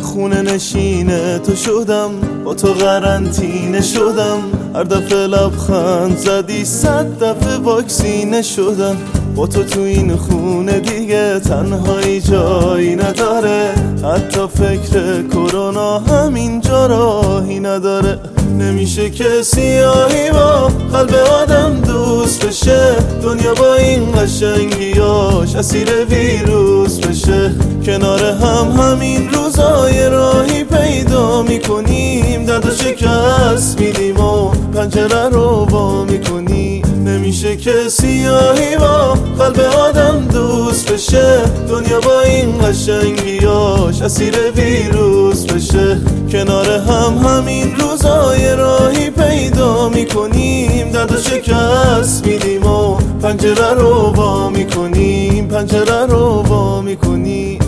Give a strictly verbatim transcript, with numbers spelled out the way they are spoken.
خونه نشینه تو شدم، با تو قرنطینه شدم. هر دفعه لبخند زدی صد دفعه واکسینه شدم. با تو تو این خونه دیگه تنهایی جایی نداره، حتی فکر کرونا همینجا راهی نداره. نمیشه که سیاهی با قلب آدم دوست بشه، دنیا با این قشنگیاش اسیر ویروس بشه. کنار هم همین روزای راهی پیدا میکنیم، درد و شکست میدیم و پنجره رو وا میکنیم. نمیشه که سیاهی با قلب آدم دوست بشه، دنیا با این قشنگیاش اسیر ویروس بشه. کنار هم همین روزای راهی پیدا میکنیم، درد و شکست میدیم و پنجره رو وا میکنیم، پنجره رو وا میکنیم.